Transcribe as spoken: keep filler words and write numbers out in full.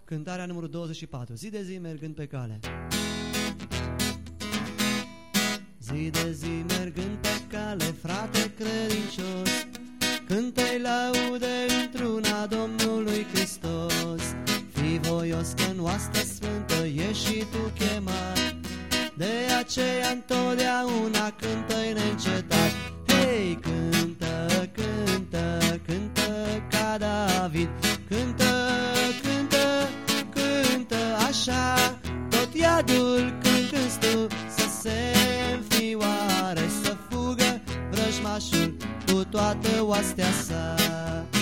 Cântarea numărul douăzeci și patru. Zi de zi mergând pe cale. Zi de zi mergând pe cale, frate credincios, cântă-i laude într-una Domnului Hristos. Fii voios că în oastea sfântă ești și tu chemat, de aceea întotdeauna cântă-i neîncetat. Hei, cântă, cântă, cântă ca David, cântă, cântă, cântă așa, tot iadul când cânti tu să se înfioare, să fugă vrăjmașul cu toată oastea sa.